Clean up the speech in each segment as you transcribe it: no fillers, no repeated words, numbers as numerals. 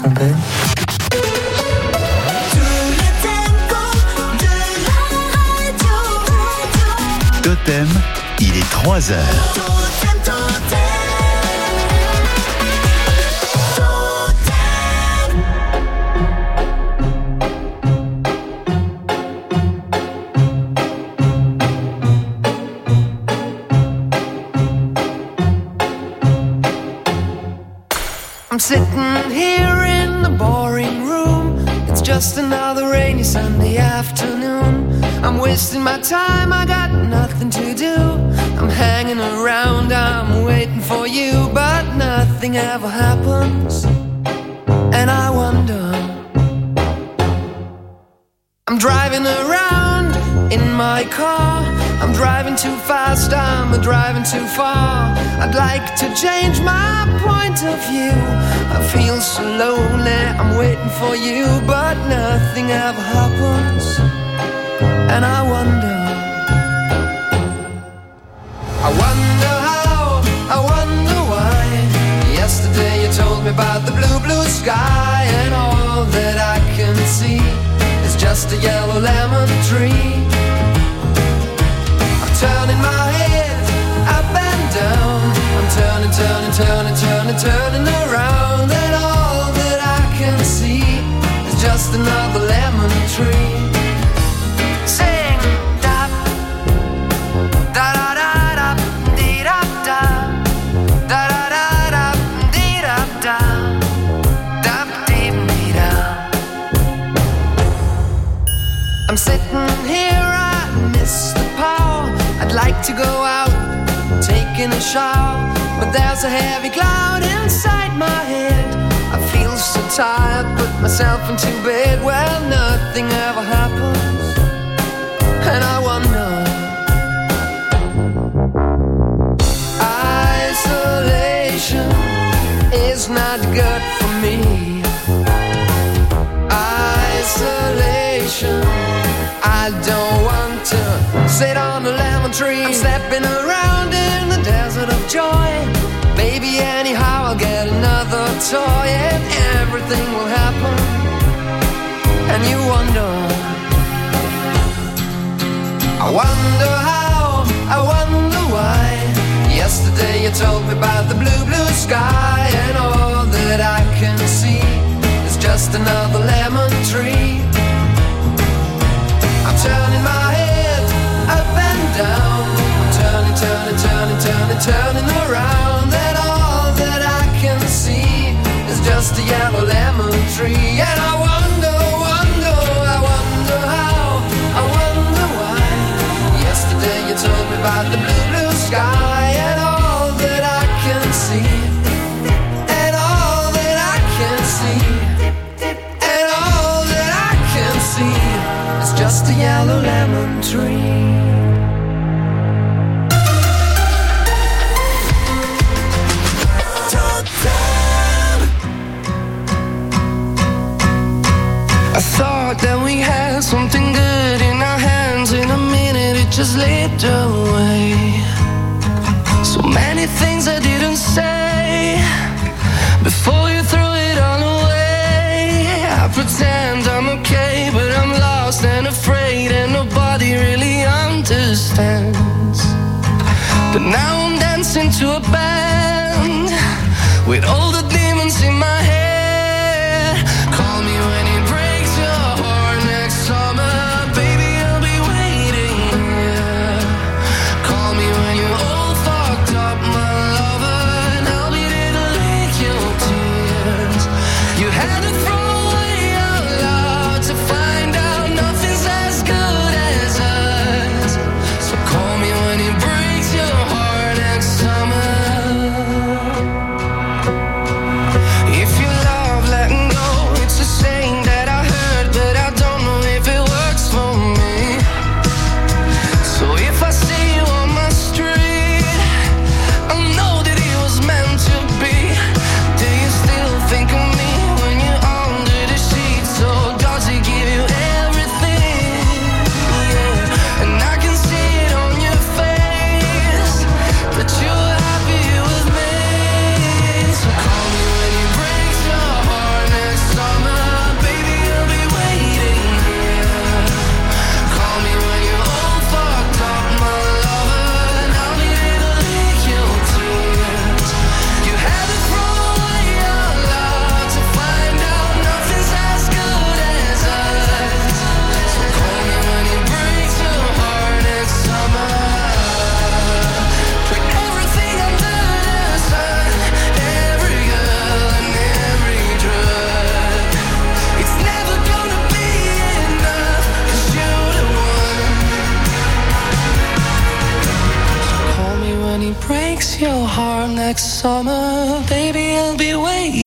son père. Totem, il est 3 heures. I'm sitting here in the boring room. It's just another rainy Sunday afternoon. I'm wasting my time, I got nothing to do. I'm hanging around, I'm waiting for you, but nothing ever happens. And I wonder, I'm driving around in my car. I'm driving too fast, I'm driving too far. I'd like to change my point of view. I feel so lonely, I'm waiting for you, but nothing ever happens. And I wonder how, I wonder why. Yesterday you told me about the blue, blue sky, and all that I can see is just a yellow lemon tree. I'm turning my head up and down. I'm turning, turning, turning, turning, turning around, and all that I can see is just another lemon tree. Sing da da da da da dee da da da da da da dee da da da dee dee da. I'm sitting here, I miss the power. I'd like to go out, taking a shower, but there's a heavy cloud inside my head. I feel so tired, put myself into bed. Well, nothing ever happens, and I wonder. Isolation is not good for me. Isolation, I don't want to sit on a lemon tree. I'm stepping around in the desert of joy. Baby, anyhow I'll get another toy, and everything will happen. And you wonder, I wonder how, I wonder why. Yesterday you told me about the blue, blue sky, and all that I can see is just another lemon tree. I'm turning my head up and down. I'm turning, turning, turning, turning, turning around, and all that I can see is just a yellow lemon tree. And I wonder, wonder, I wonder how, I wonder why. Yesterday you told me about the blue, blue sky, and all that I can see, and all that I can see, and all that I can see is just a yellow lemon tree. I thought that we had something good in our hands. In a minute it just slipped away. So many things I didn't say before you threw it all away. I pretend I'm okay, but I'm lost and afraid, and nobody really understands. But now I'm dancing to a band with all the demons in my head. Call me when it breaks your heart next summer, baby, I'll be waiting here. Call me when you're all fucked up, my lover, and I'll be there to lick your tears. You had to throw away our love to find out nothing's as good as us. So call me when it breaks your heart next summer. If you love letting go, it's a saying that I heard, but I don't know if it works for me. So if I see you on my street, I know that it was meant to be. Do you still think of me when you're on summer, baby, I'll be waiting.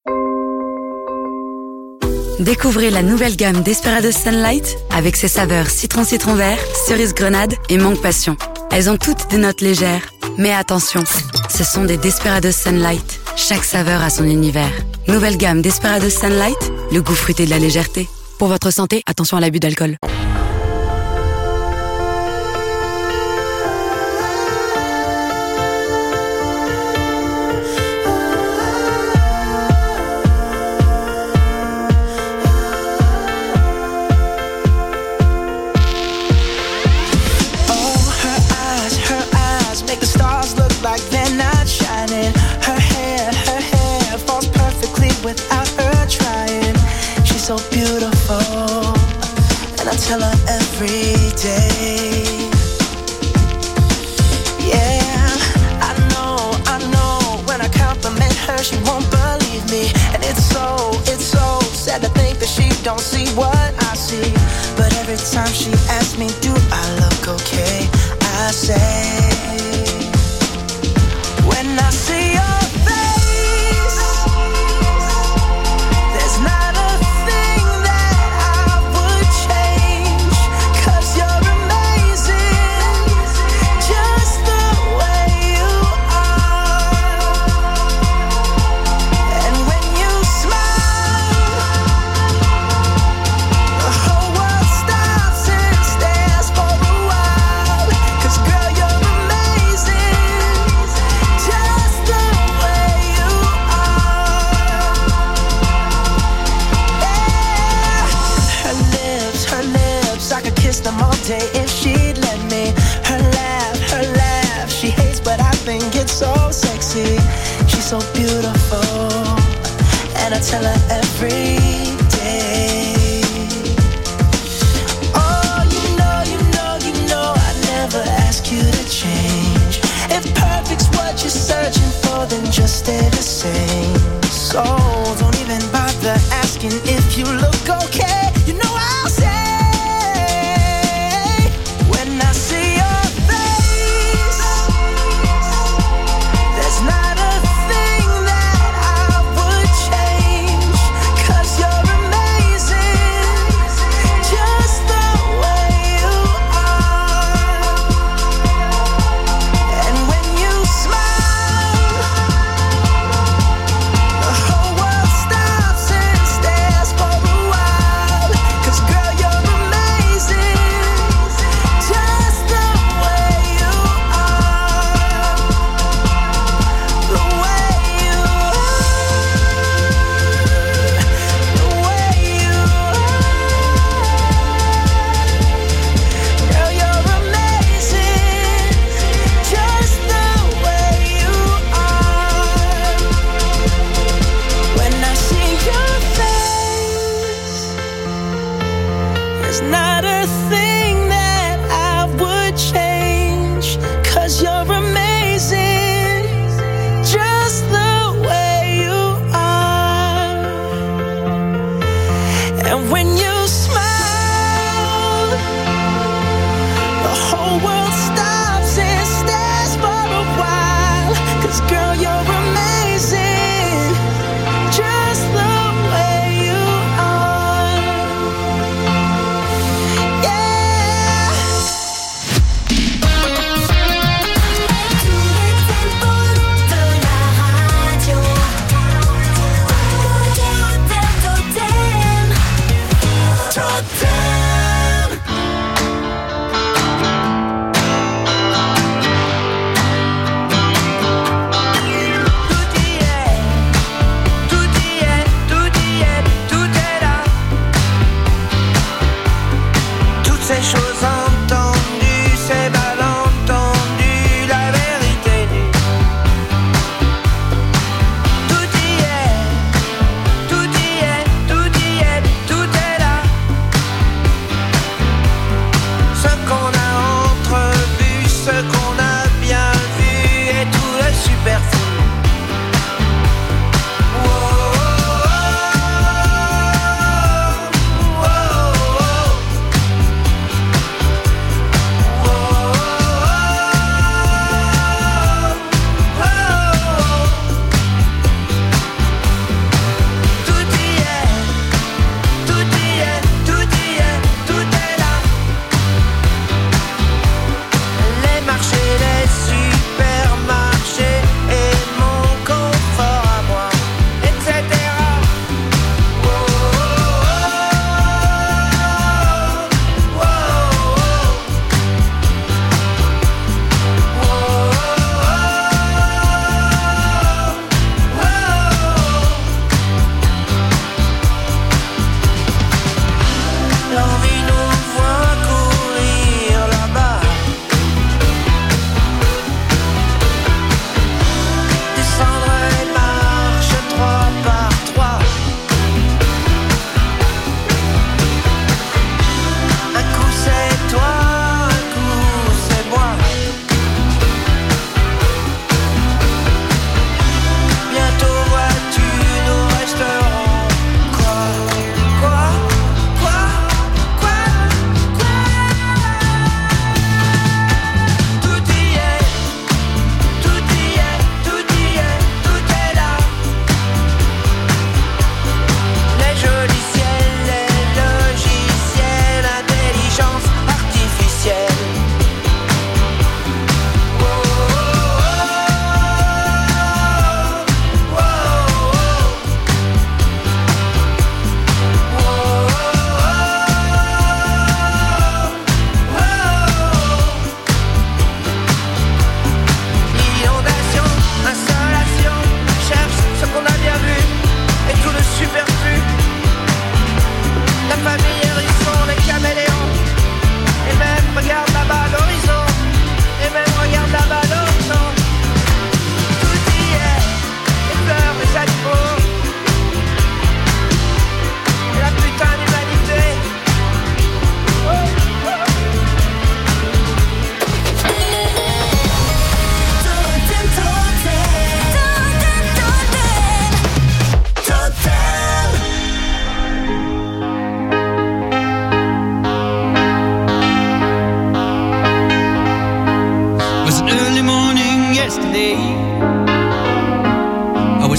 Découvrez la nouvelle gamme Desperados Sunlight avec ses saveurs citron vert, cerise grenade et mangue passion. Elles ont toutes des notes légères. Mais attention, ce sont des Desperados Sunlight. Chaque saveur a son univers. Nouvelle gamme Desperados Sunlight, le goût fruité de la légèreté. Pour votre santé, attention à l'abus d'alcool. So beautiful, and I tell her every day. Yeah, I know, when I compliment her, she won't believe me. And it's so sad to think that she don't see what I see. But every time she asks me, do I look okay? I say, when I see your face, there's not them all day if she'd let me. Her laugh, she hates but I think it's so sexy. She's so beautiful, and I tell her every day. Oh, you know, I never ask you to change. If perfect's what you're searching for, then just stay the same. So don't even bother asking if you look okay. You know I'll say,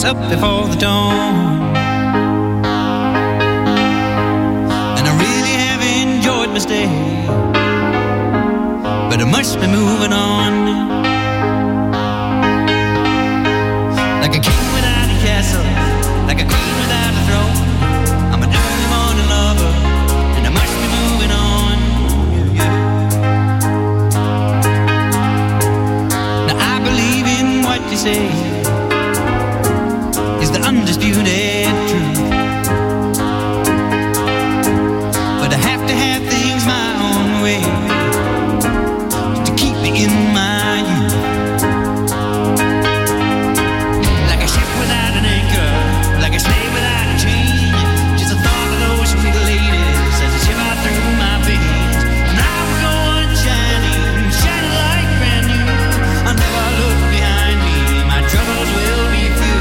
up before the dawn. And I really have enjoyed my stay, but I must be moving on. Like a king without a castle, like a queen without a throne. I'm an early morning lover, and I must be moving on. Yeah. Now I believe in what you say is the undisputed truth, but I have to have things my own way to keep me in my youth. Like a ship without an anchor, like a slave without a chain, just the thought of those sweet ladies as they shiver through my veins. And I will go on shining, shining like brand new. I'll never look behind me, my troubles will be few.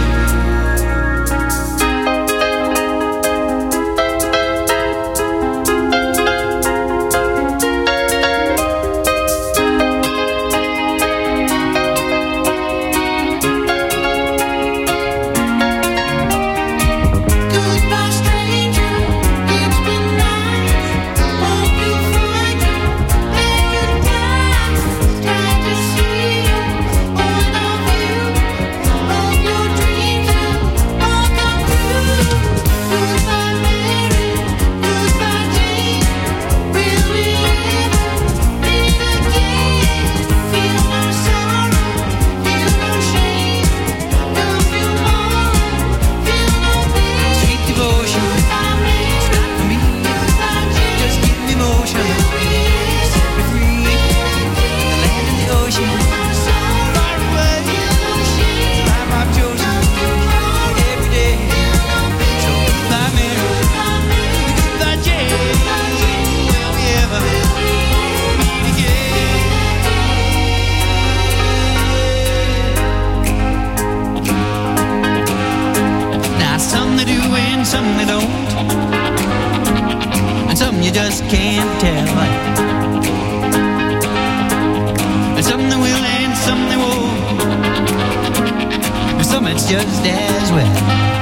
Goodbye, stranger. It's been nice. Hope you find your paradise. Glad to see you, all of you. Hope your dreams will all come true. Goodbye, Mary. Goodbye, Jane. Will we ever meet again? Feel no sorrow, feel no shame. Don't feel more, feel no pain. Sweet devotion, Goodbye, Mary. it's not for me. Goodbye, Jane. Just give me motion, set me free. The land and the ocean, far away. Life I've chosen every day. So goodbye, Mary. Goodbye, Jane. Will we ever meet again? Now some they do and some they don't, and some you just can't tell. And some they will and some they won't, and some it's just as well.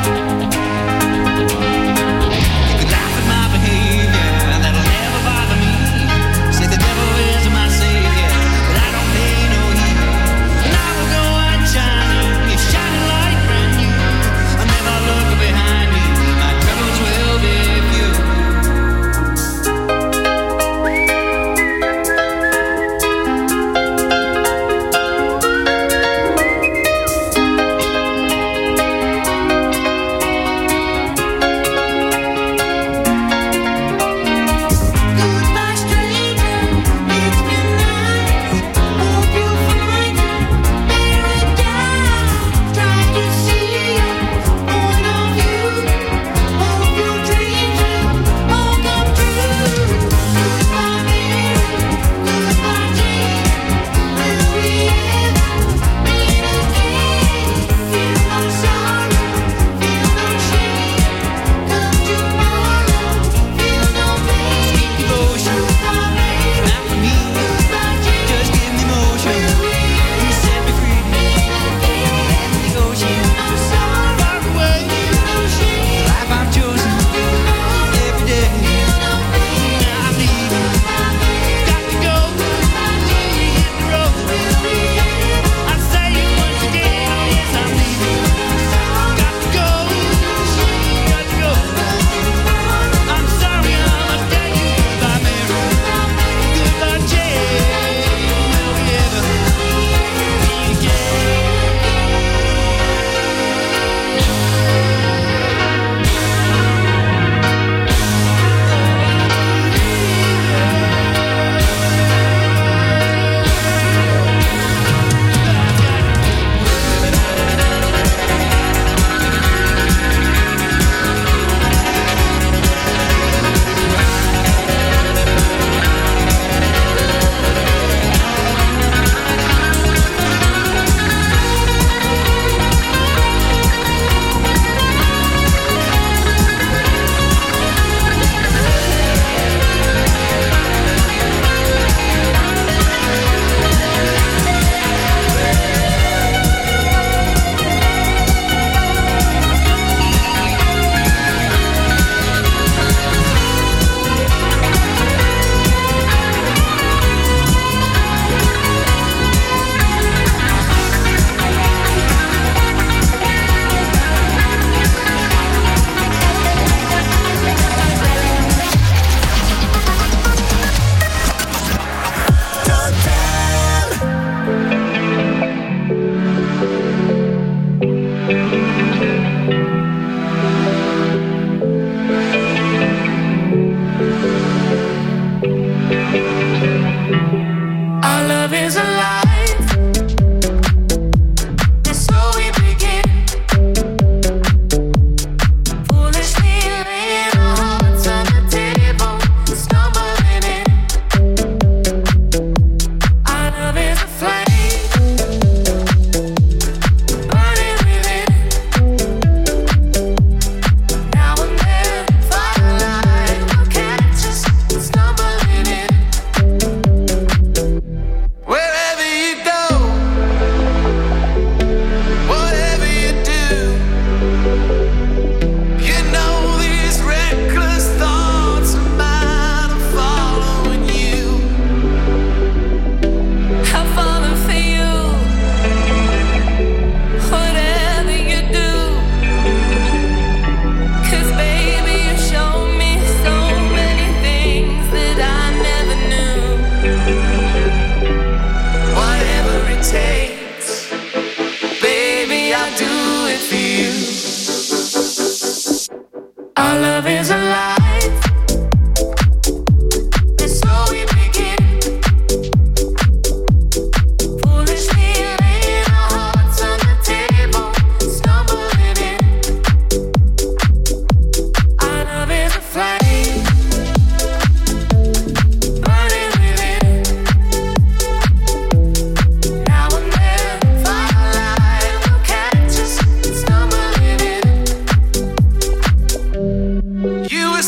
You could laugh at my behavior, that'll never bother me. Say the devil is my savior, but I don't pay no heed. And I will go on shining, it's shining like brand new. I'll never look behind me, my troubles will be few.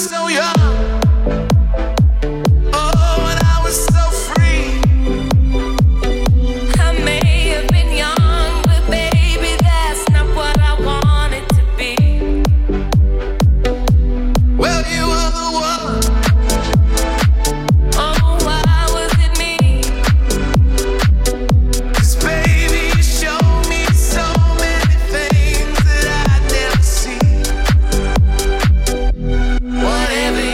so young. Oh, and I was so free. I may have been young, but baby, that's not what I wanted to be. Well, you were the one. Oh, why was it me? 'Cause baby, you showed me so many things that I'd never see. Whatever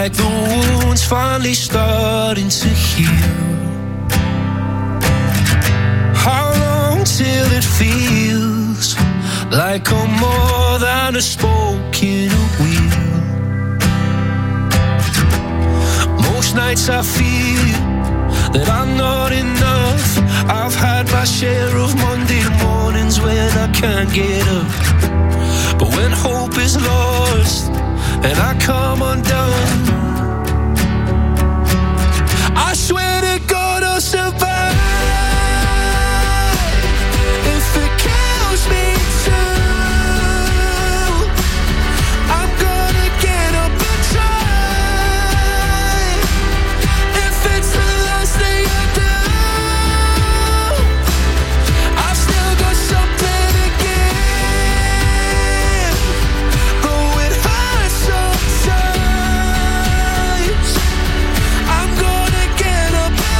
like the wound's finally starting to heal. How long till it feels like I'm more than a spoke in a wheel? Most nights I feel that I'm not enough. I've had my share of Monday mornings when I can't get up. But when hope is lost and I come undone, I swear to God I'll survive. If it kills me too, I'm gonna get up and try. If it's the last thing I do, I've still got something to give. Though it hurts sometimes, I'm gonna get up and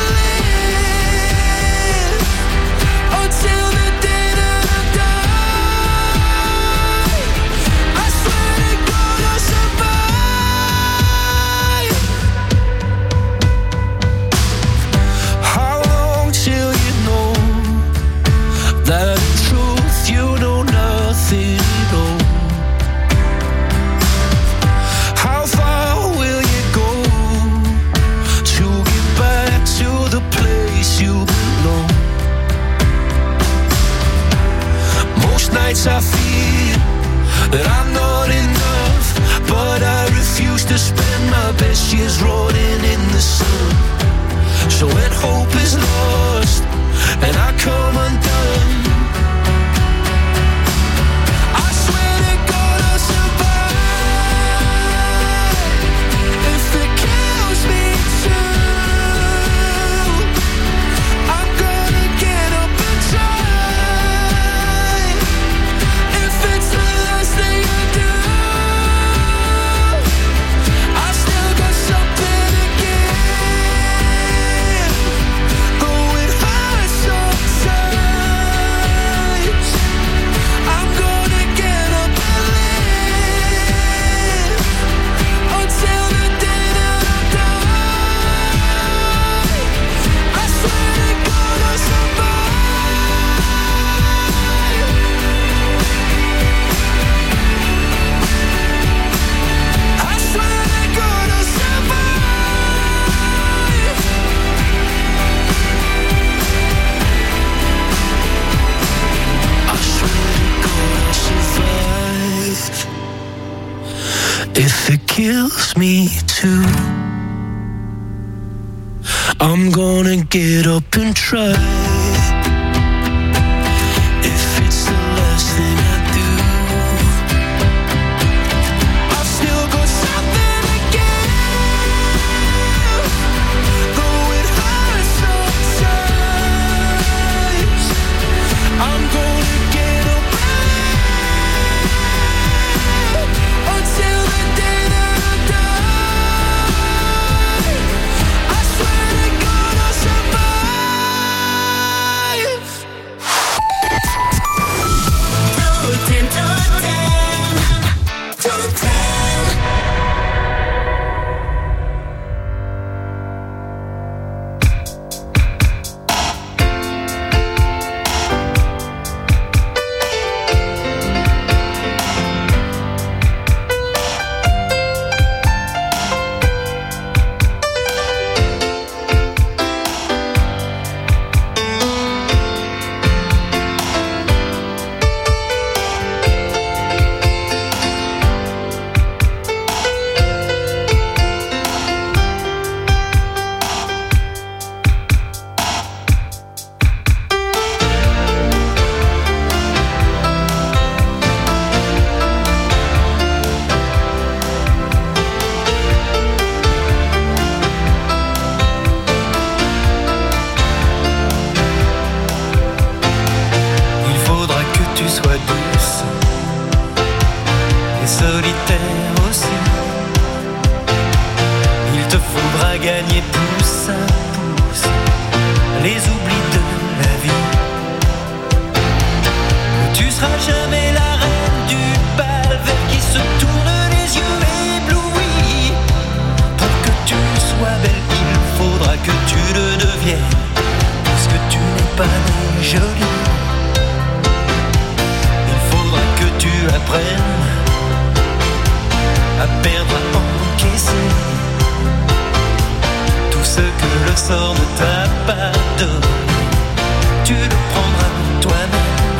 live until the day that I die. I swear to God I'll survive. How long till you know that in truth you know nothing at all? How far will you go to get back to the place you belong? Most nights I feel that I'm not enough, but I refuse to spend my best years rotting in the sun. So when hope is lost and I come undone, I swear to God I'll survive. If it kills me too, I'm gonna get up and try. If it's the last thing I do, I've still got something to give. Though it hurts sometimes, I'm gonna get up and live until the day that I die. I swear to God I'll survive. I swear to God I'll survive. I swear to God I'll survive. If it kills me too, I'm gonna get up and try. If it's the last thing I do, I've still got something to give. Though it hurts sometimes, I'm gonna get up and live until the day that I die. I swear to God I'll survive. gagner pouce à pouce les oublis de la vie. Tu seras jamais la reine du bal vers qui se tournent les yeux éblouis. tu le prendras toi-même.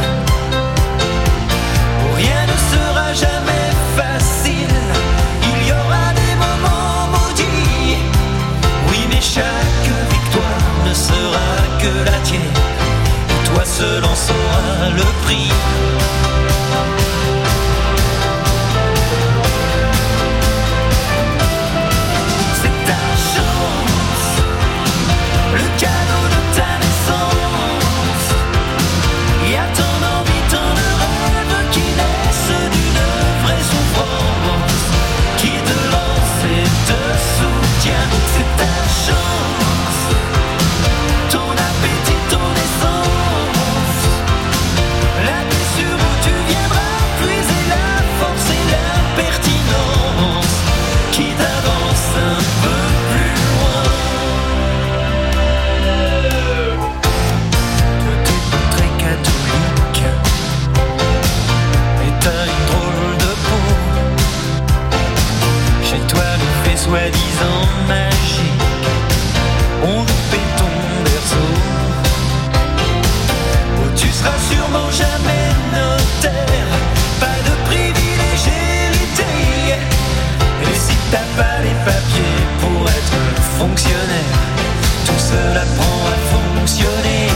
Rien ne sera jamais facile, il y aura des moments maudits. Oui, mais chaque victoire ne sera que la tienne, et toi seul en sauras le prix. C'est ta chance, le cadeau de ta naissance. Il y a tant d'envie, tant de rêves qui naissent d'une vraie souffrance, qui te lance et te soutient. C'est ta chance, ton appétit, ton essence, la blessure où tu viendras puiser la force et l'impertinence qui t'avance un peu plus loin. Toi t'es pas très catholique, et t'as une drôle de peau. Chez toi le fait soi-disant magique, on loupé ton berceau. Oh, tu seras sûrement jamais notaire, pas de privilégierité. Et si t'as pas les papiers pour être fonctionnaire, tout cela apprend à fonctionner.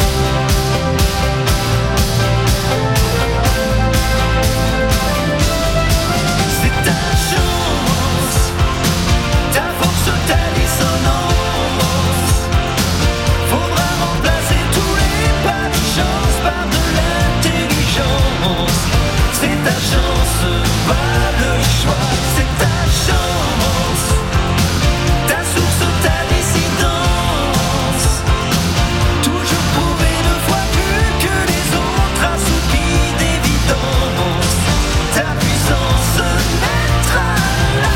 C'est ta chance, ta force, ta dissonance. Faudra remplacer tous les pas de chance par de l'intelligence. C'est ta chance, pas le choix. C'est ta chance, ta source, ta dissidence. Toujours prouver 2 fois plus que les autres, assoupi d'évidence. Ta puissance naîtra là.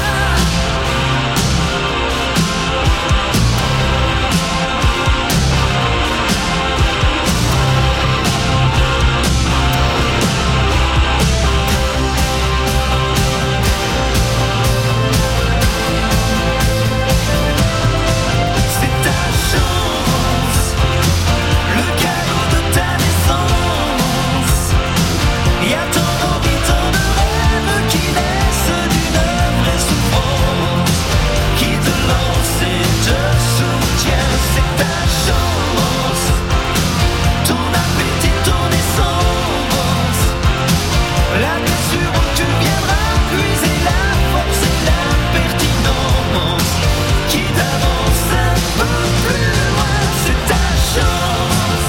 C'est ta chance, le cadeau de ta naissance. Il y a tant d'envie, tant de rêves qui naissent d'une vraie souffrance, qui te lance et te soutient. C'est ta chance, ton appétit, ton essence, la blessure où tu viendras puiser la force et l'impertinence qui t'avance un peu plus loin. C'est ta chance,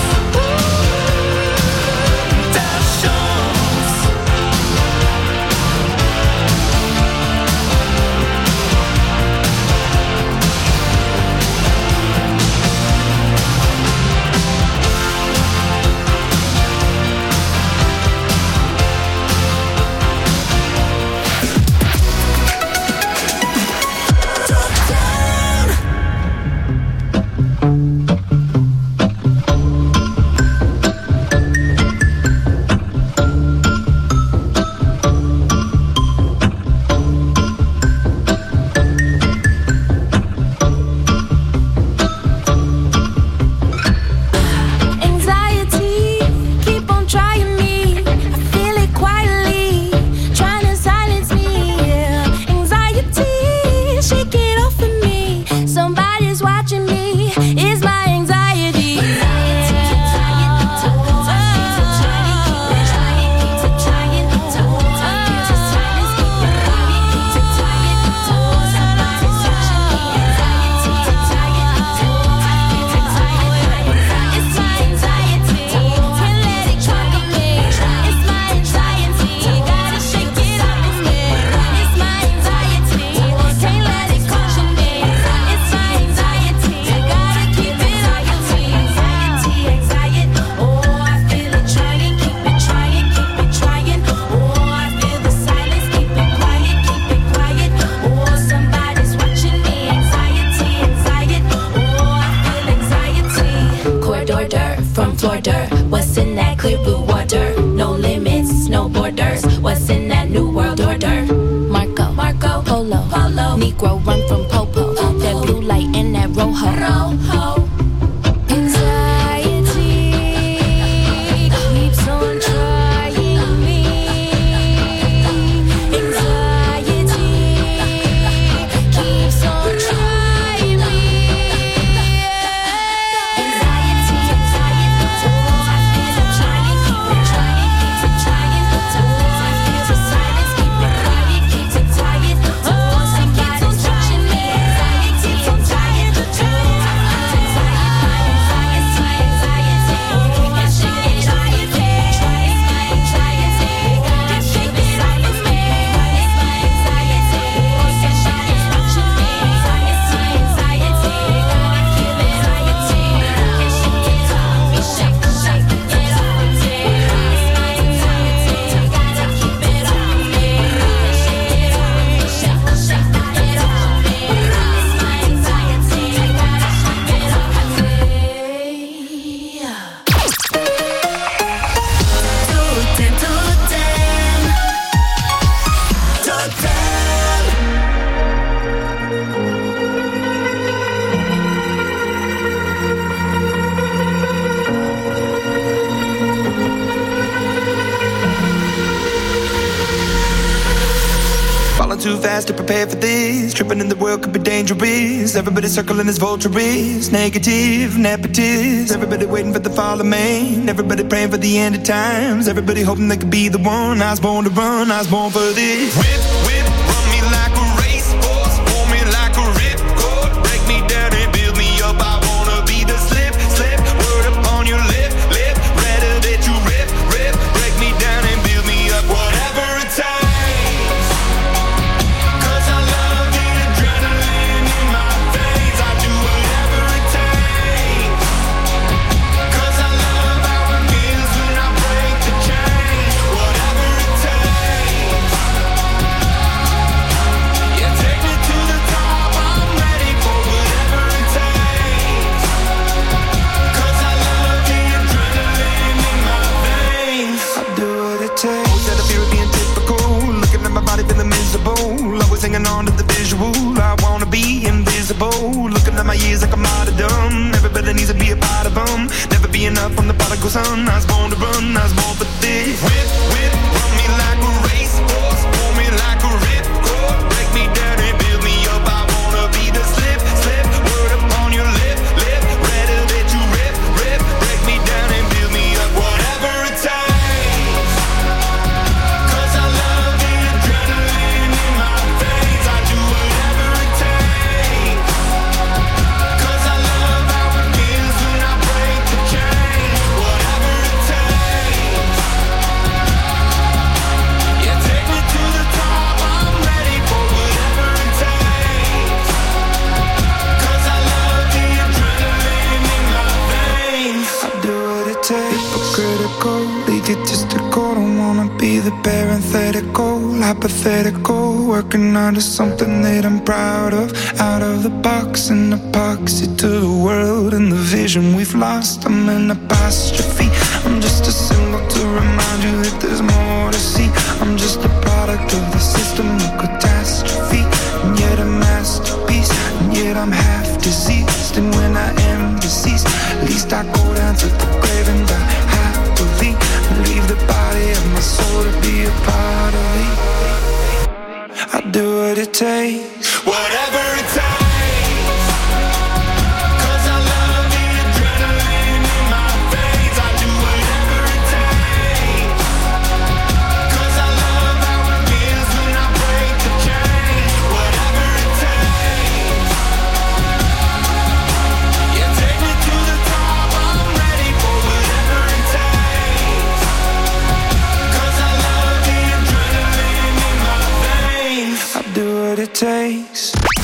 ta chance. Anxiety, keep on trying me. I feel it quietly, trying to silence me. Yeah. Anxiety, shake it off of me. Somebody's watching me. It's my anxiety. It's my anxiety, can't let it conquer me. It's my anxiety, gotta shake it off of me. It's my anxiety, can't let it conquer me. It's my anxiety, gotta keep it on your feet. Anxiety, anxiety, oh I feel it trying, keep it trying, keep it trying. Oh I feel the silence, keep it quiet, keep it quiet. Oh somebody's watching me. Anxiety, anxiety, oh I feel anxiety. Corridor dirt from floor dirt. What's in that clear blue water? No limits, no borders. What's in that new world order? Marco, Polo, Negro run from Popo. That blue light and that rojo. Anxiety. fast to prepare for this. Tripping in the world could be dangerous. Everybody circling as vultures. Negative, nepotist. Everybody waiting for the fall of man. Everybody praying for the end of times. Everybody hoping they could be the one. I was born to run, I was born for this. Whip, whip, run me like a racehorse. Pull me like a ripcord. Break me down and build me up. I wanna be the slip, slip. Word upon your lip, lip. Rather that you rip, rip. Break me down and build me up. Whatever it takes. 'Cause I love the adrenaline in my veins. I do whatever it takes. 'Cause I love how it feels when I break the chain. Whatever it takes. Yeah, take me to the top. I'm ready for whatever it takes. 'Cause I love the adrenaline in my veins. I do what it takes. Always had a fear of being typical. Looking at my body feeling miserable. Always hanging on to the visual. I wanna be invisible. Looking at my years like I'm out of dumb. Everybody needs to be a part of them. Never be enough from the prodigal son. I was born to run, I was born for this. Whip, whip, run me like a racehorse. Pull me like a ripcord. Break me down and build me up. I wanna be the slip, slip. Word upon your lip, lip. Rather that you rip, rip. Break me down and build me up. Whatever it takes. 'Cause I love the adrenaline in my veins. I do whatever it takes. 'Cause I love how it feels when I break the chain. Whatever it takes. Yeah, take me to the top. I'm ready for whatever it takes. 'Cause I love the adrenaline in my veins. I do what it takes. Hypocritical, egotistical. Don't wanna be the parenthetical, hypothetical. Working under something that I'm proud of. Out of the box, an epoxy to the world and the vision we've lost. I'm an apostrophe. I'm just a symbol to remind you that there's more to see. I'm just a product of the system of catastrophe. And yet a masterpiece. And yet I'm half diseased. And when I am deceased, at least I go down to the grave and die happily. Leave the body of my soul to be a part of it. I do what it takes. Whatever it takes. 'Cause I love the adrenaline in my veins. I do whatever it takes. 'Cause I love how it feels when I break the chain. Whatever it takes. Yeah, take me to the top. I'm ready for whatever it takes. 'Cause I love the adrenaline in my veins. I do what it takes.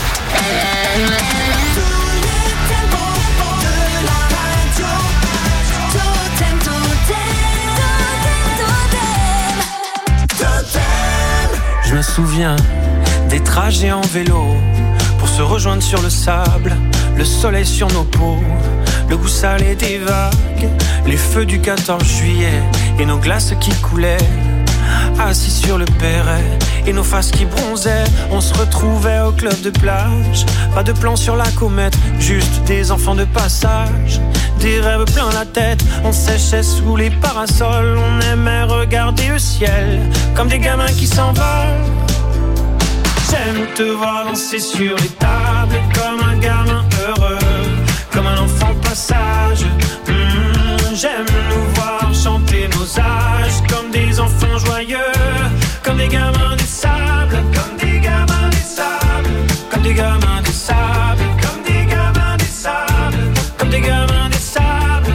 Je me souviens des trajets en vélo pour se rejoindre sur le sable, le soleil sur nos peaux, le goût salé des vagues, les feux du 14 juillet et nos glaces qui coulaient. Assis sur le perret et nos faces qui bronzaient, on se retrouvait au club de plage. Pas de plan sur la comète, juste des enfants de passage. Des rêves plein la tête, on séchait sous les parasols. On aimait regarder le ciel comme des gamins qui s'envolent. J'aime te voir danser sur les tables comme un gamin heureux, comme un enfant passage. J'aime nous voir chanter nos âges comme des enfants joyeux, comme des gamins des sables, comme des gamins des sables, comme des gamins des sables, comme des gamins des sables, comme des gamins des sables.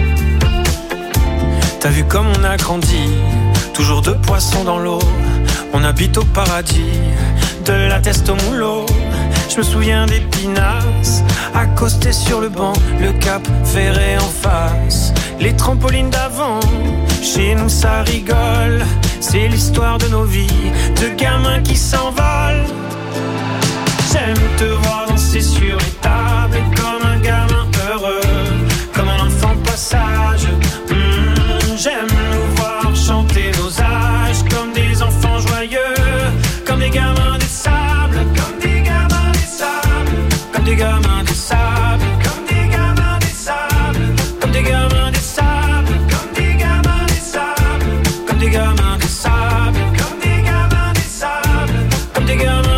T'as vu comme on a grandi, toujours deux poissons dans l'eau. On habite au paradis, de la teste au moulot. Je me souviens des pinasses, accostés sur le banc, le cap ferré en face, les trampolines d'avant. Chez nous ça rigole, c'est l'histoire de nos vies, de gamins qui s'envolent. J'aime te voir danser sur les tables comme un gamin heureux, comme un enfant passage. J'aime nous voir chanter nos âges comme des enfants joyeux, comme des gamins des sables, comme des gamins des sables, comme des gamins des sables, comme des gamins des sables, comme des gamins des sables, comme des gamins des sables, comme des gamins des sables, comme des gamins des sables, comme des gamins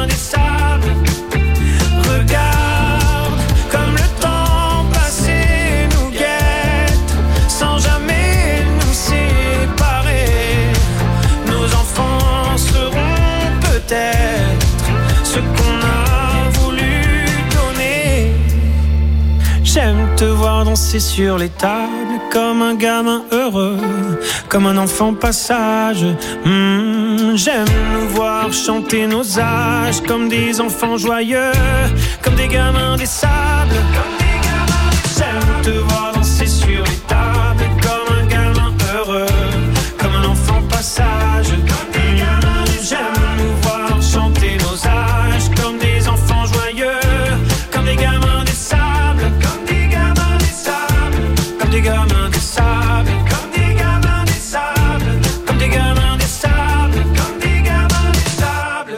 danser sur les tables comme un gamin heureux, comme un enfant passage. J'aime nous voir chanter nos âges comme des enfants joyeux, comme des gamins des sables. J'aime te voir danser sur les tables comme un gamin heureux, comme un enfant passage. J'aime nous voir chanter nos âges comme des enfants joyeux, comme des gamins des sables, comme des gamins des sables, comme des gamins des sables, comme des gamins des sables, comme des gamins des sables, comme des gamins des sables.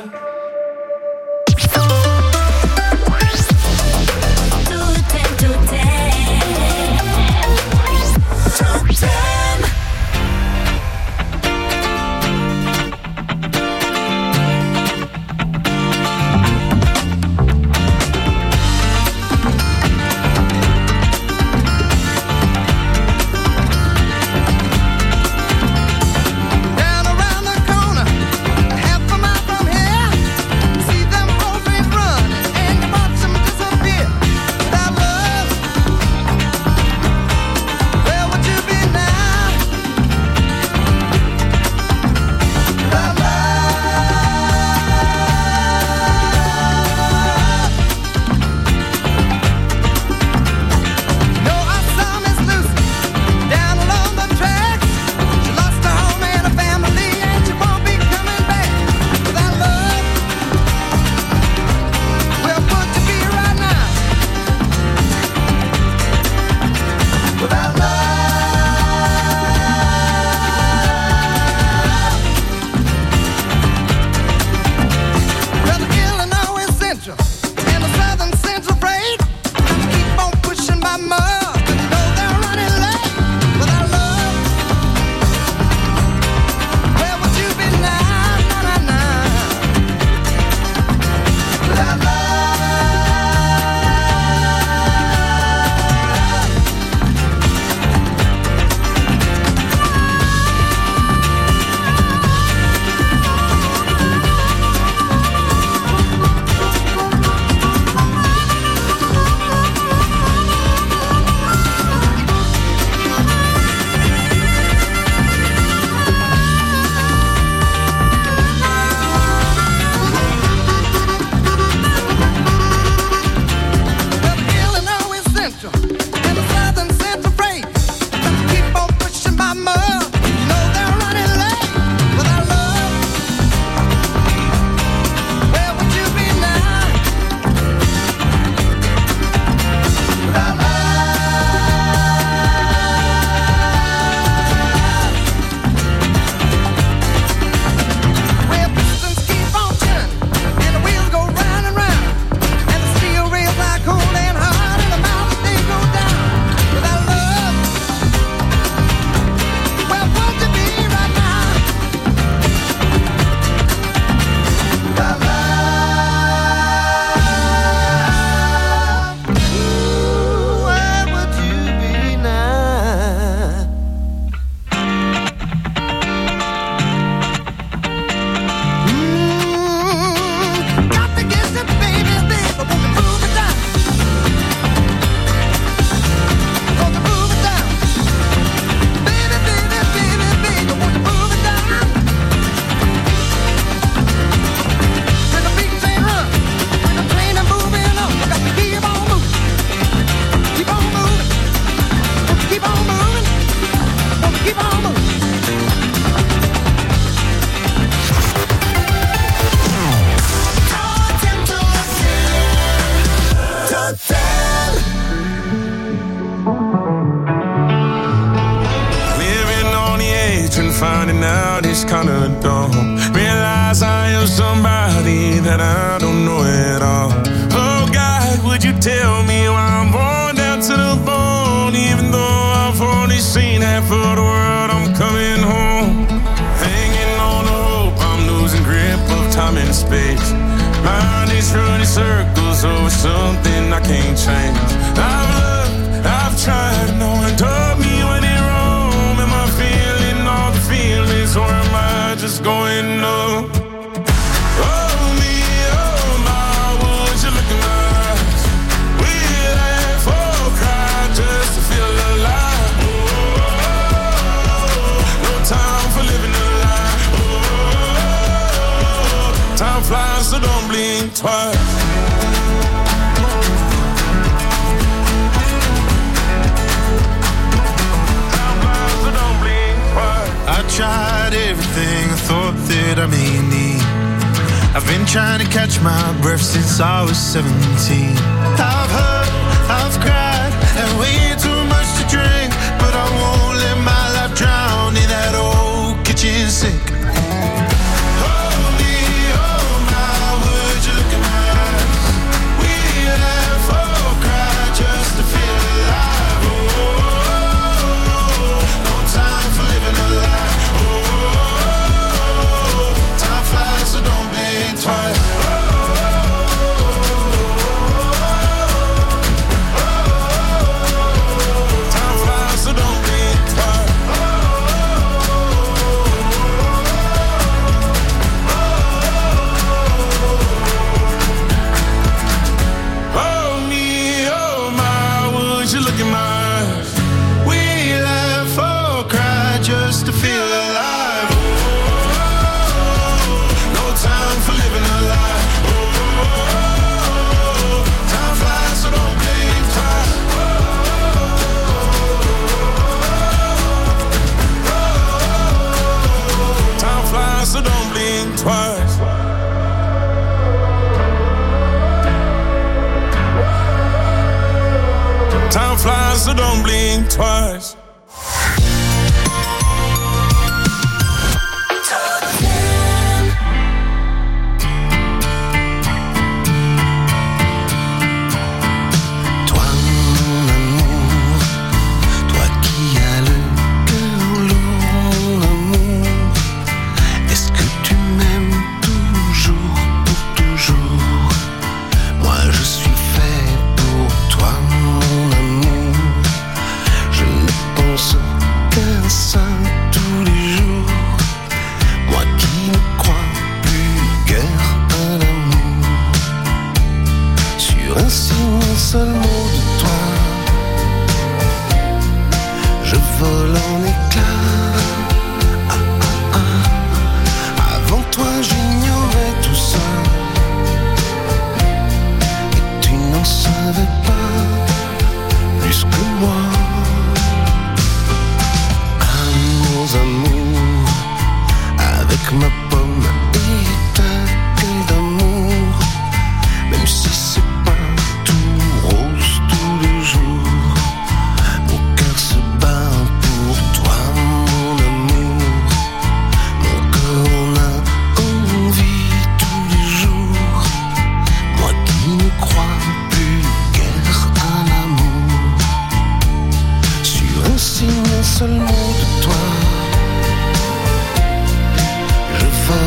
finding out it's kinda dumb. Realize I am somebody that I don't know at all. Oh God, would you tell me why I'm born down to the bone? Even though I've only seen half of the world, I'm coming home. Hanging on to hope, I'm losing grip of time and space. Mind is running circles over something I can't change. I've looked, I've tried, no one told me when it wrong. Am I feeling all the feelings, or am I just going numb? Oh me, oh my, would you look in my eyes? We laugh or cry just to feel blink twice. I tried everything I thought that I may need. I've been trying to catch my breath since I was 17. I've hurt, I've cried, and way too much to drink, but I won't let my life drown in that old kitchen sink. Hold me, oh my, would you look in my eyes? We laugh or cry just to feel alive. Oh, no time for living a lie. Time flies, so don't blink twice. Time flies, so don't blink twice. Oh me, oh my, would you look in my eyes? We laugh or cry just to feel alive. No time for living a lie. Time flies, so don't blink twice. Time flies, so don't blink twice. Time flies, so don't blink twice. Toi mon amour, toi qui as le cœur lourd, mon amour, est-ce que tu m'aimes toujours, pour toujours? Moi je suis fait pour toi mon amour, je ne pense qu'à ça tous les jours. Moi qui ne crois plus guère à l'amour, sur un signe, seul mot de toi, je vole en éclats. Ah, ah, ah. Avant toi j'ignorais tout ça, et tu n'en savais pas plus que moi. Amours, amours, avec ma pomme et ta gueule d'amour, même si c'est pas tout rose tous les jours, mon cœur se bat pour toi mon amour, mon cœur en a envie tous les jours. Moi qui ne crois plus guère à l'amour, sur un signe, un seul mot de toi, je vole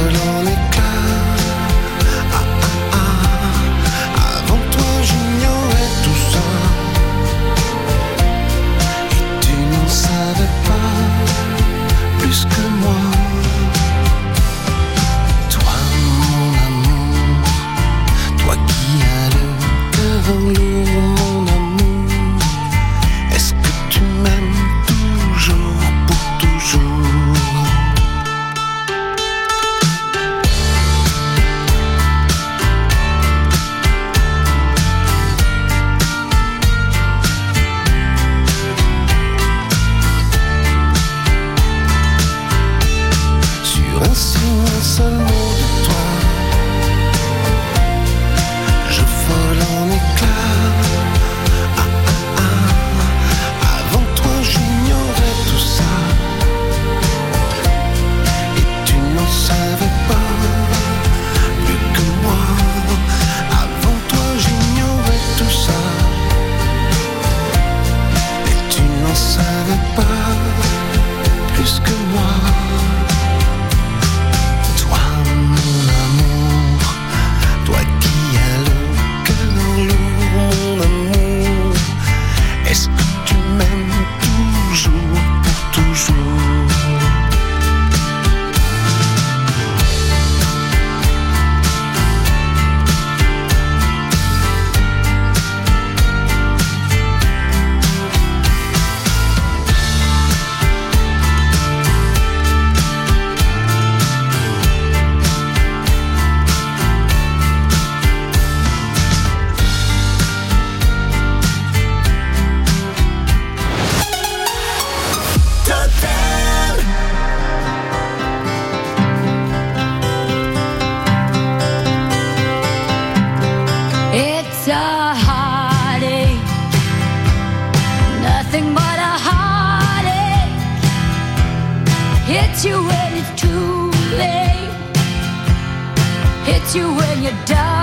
Hits you when it's too late. Hits you when you're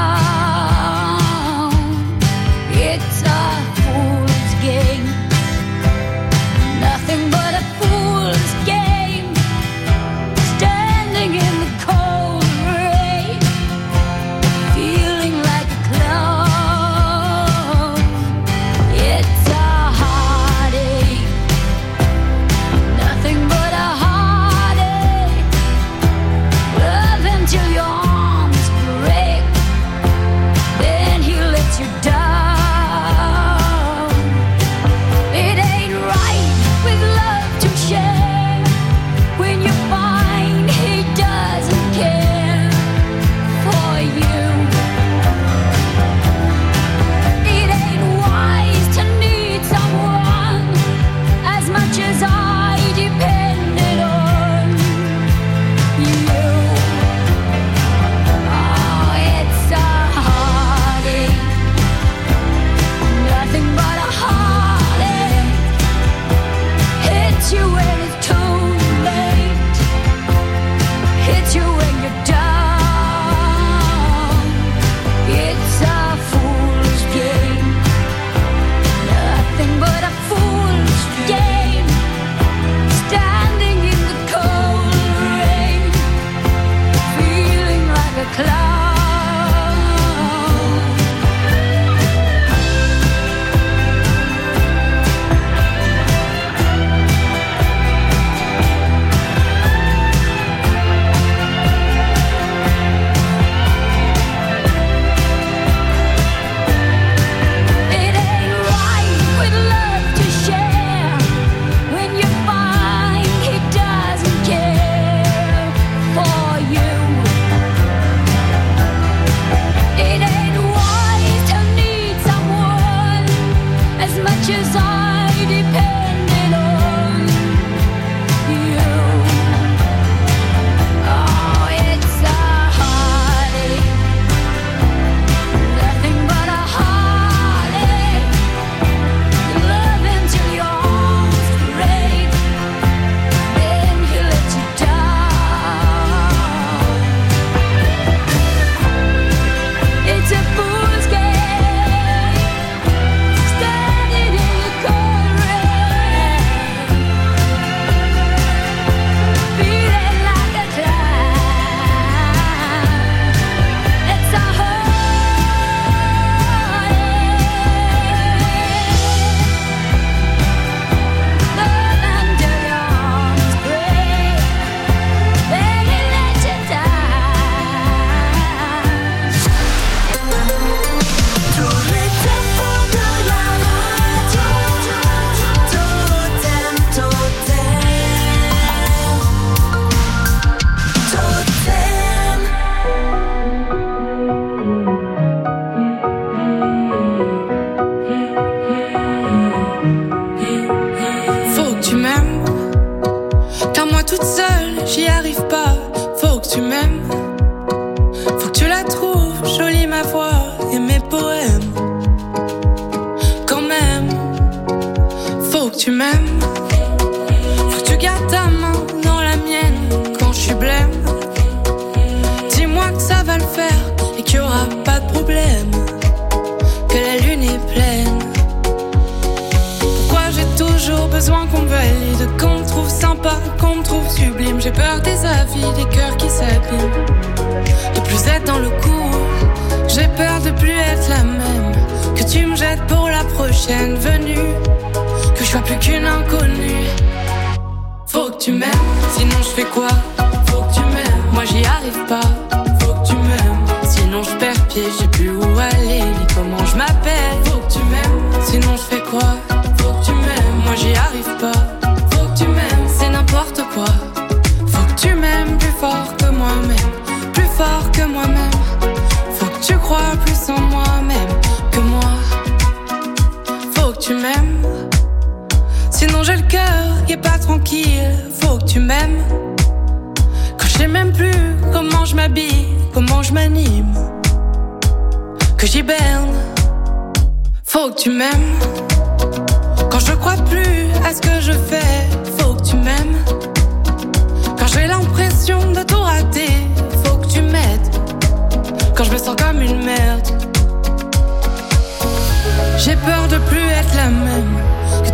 down. It's a fool's game. Nothing but a fool's game. Standing in the cold rain, feeling like a clown. It's a heartache. Nothing but a heartache. Love until your arms break. Then he lets you down. It ain't right with love to share when you find he doesn't care for you. It ain't wise to need someone as much as I depended on you. Oh, it's a heartache. Nothing but a heartache. Hits you when it's too late. Hits you when you're down. It's a fool's game. Nothing but a fool's game. Standing in the cold rain, feeling like a clown. It ain't right with love to share when you find he doesn't care for you. It ain't wise to need someone as much as I depended on you. Oh, it's a heartache. Nothing but a heartache. Love until your arms break. Then he lets you down. It's a fool's game. Standing in the cold rain, feeling like a clown. It's a heartache. Love until your arms break. Then he lets you down. Tous les tempos de la radio. Totem, Faut que tu m'aimes, car moi toute seule j'y arrive pas. Faut que tu m'aimes, faut que tu la trouves jolie ma voix et mes poèmes. Quand même, faut que tu m'aimes, faut que tu gardes ta main dans la mienne quand je suis blême. Dis-moi que ça va le faire et qu'il y aura pas de problème, que la lune est pleine. Pourquoi j'ai toujours besoin qu'on me valide, qu'on me trouve sympa, qu'on me trouve sublime. J'ai peur des avis, des cœurs qui s'abîment, de plus être dans le coup. J'ai peur de plus être la même, que tu me jettes pour la prochaine venue, que je sois plus qu'une inconnue. Faut que tu m'aimes, sinon je fais quoi? Faut que tu m'aimes, moi j'y arrive pas. Faut que tu m'aimes, sinon je perds pied, je sais plus où aller ni comment je m'appelle. Faut que tu m'aimes, sinon je fais quoi? Faut que tu m'aimes, moi j'y arrive pas. Faut que tu m'aimes, c'est n'importe quoi. Faut que tu m'aimes plus fort que moi-même, plus fort que moi-même. Faut que tu crois plus en moi-même que moi. Faut que tu m'aimes, sinon j'ai le cœur qui est pas tranquille. Faut que tu m'aimes, quand je sais même plus comment je m'habille, comment je m'anime, que j'hiberne. Faut que tu m'aimes, quand je crois plus à ce que je fais. Faut que tu m'aimes,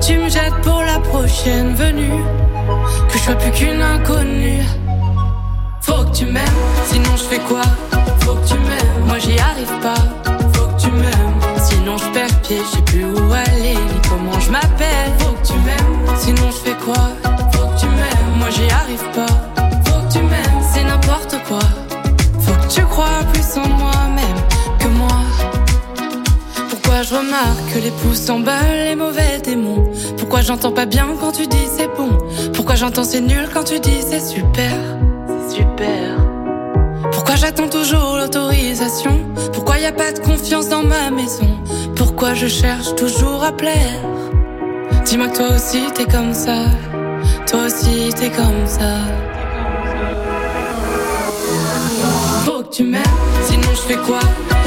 tu me jettes pour la prochaine venue, que je sois plus qu'une inconnue. Faut que tu m'aimes, sinon je fais quoi? Faut que tu m'aimes, moi j'y arrive pas. Faut que tu m'aimes, sinon je perds pied, je sais plus où aller ni comment je m'appelle. Faut que tu m'aimes, sinon je fais quoi? Faut que tu m'aimes, moi j'y arrive pas. Faut que tu m'aimes, c'est n'importe quoi. Faut que tu crois plus en moi-même que moi. Pourquoi je remarque que les pouces s'emballent, les mauvais démons? Pourquoi j'entends pas bien quand tu dis c'est bon? Pourquoi j'entends c'est nul quand tu dis c'est super? C'est super. Pourquoi j'attends toujours l'autorisation? Pourquoi y a pas de confiance dans ma maison? Pourquoi je cherche toujours à plaire? Dis-moi que toi aussi t'es comme ça. Toi aussi t'es comme ça. Faut que tu m'aimes, sinon je fais quoi?